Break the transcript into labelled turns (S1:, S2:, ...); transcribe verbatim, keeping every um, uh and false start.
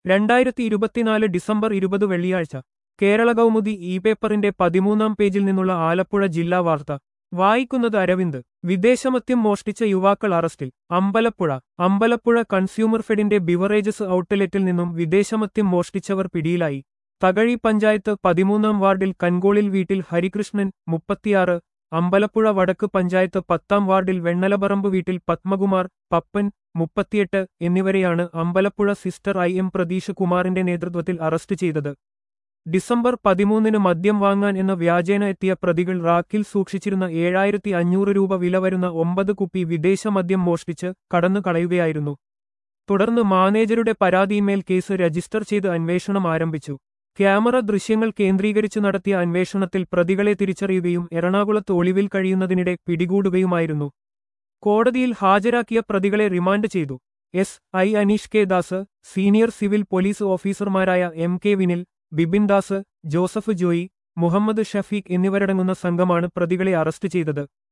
S1: രണ്ടായിരത്തി ഇരുപത്തിനാല് ഡിസംബർ ഇരുപത് വെള്ളിയാഴ്ച കേരള കൗമുദി ഇ പേപ്പറിന്റെ പതിമൂന്നാം പേജിൽ നിന്നുള്ള ആലപ്പുഴ ജില്ലാ വാർത്ത വായിക്കുന്നത് അരവിന്ദ്. വിദേശമദ്യം മോഷ്ടിച്ച യുവാക്കൾ അറസ്റ്റിൽ. അമ്പലപ്പുഴ അമ്പലപ്പുഴ കൺസ്യൂമർ ഫെഡിന്റെ ബിവറേജസ് ഔട്ട്ലെറ്റിൽ നിന്നും വിദേശമദ്യം മോഷ്ടിച്ചവർ പിടിയിലായി. തകഴി പഞ്ചായത്ത് പതിമൂന്നാം വാർഡിൽ കൻകോളിൽ വീട്ടിൽ ഹരികൃഷ്ണൻ മുപ്പത്തിയാറ്, അമ്പലപ്പുഴ വടക്ക് പഞ്ചായത്ത് പത്താം വാർഡിൽ വെണ്ണലപറമ്പ് വീട്ടിൽ പത്മകുമാർ പപ്പൻ മുപ്പത്തിയെട്ട് എന്നിവരെയാണ് Ambalappuzha sister I M Pratheesh കുമാറിന്റെ നേതൃത്വത്തിൽ അറസ്റ്റ് ചെയ്തത്. ഡിസംബർ പതിമൂന്നിന് മദ്യം വാങ്ങാൻ എന്ന വ്യാജേന എത്തിയ പ്രതികൾ റാക്കിൽ സൂക്ഷിച്ചിരുന്ന ഏഴായിരത്തി അഞ്ഞൂറ് രൂപ വില വരുന്ന ഒമ്പത് കുപ്പി വിദേശ മദ്യം മോഷ്ടിച്ച് കടന്നു കളയുകയായിരുന്നു. തുടർന്ന് മാനേജരുടെ പരാതിയിന്മേൽ കേസ് രജിസ്റ്റർ ചെയ്ത് അന്വേഷണം ആരംഭിച്ചു. ക്യാമറ ദൃശ്യങ്ങൾ കേന്ദ്രീകരിച്ച് നടത്തിയ അന്വേഷണത്തിൽ പ്രതികളെ തിരിച്ചറിയുകയും എറണാകുളത്ത് ഒളിവിൽ കഴിയുന്നതിനിടെ പിടികൂടുകയുമായിരുന്നു. കോടതിയിൽ ഹാജരാക്കിയ പ്രതികളെ റിമാൻഡ് ചെയ്തു. S I Aneesh K Das, senior civil police ഓഫീസർമാരായ എം കെ വിനിൽ, ബിപിൻ ദാസ്, ജോസഫ് ജോയി, മുഹമ്മദ് ഷഫീഖ് എന്നിവരടങ്ങുന്ന സംഘമാണ് പ്രതികളെ അറസ്റ്റ് ചെയ്തത്.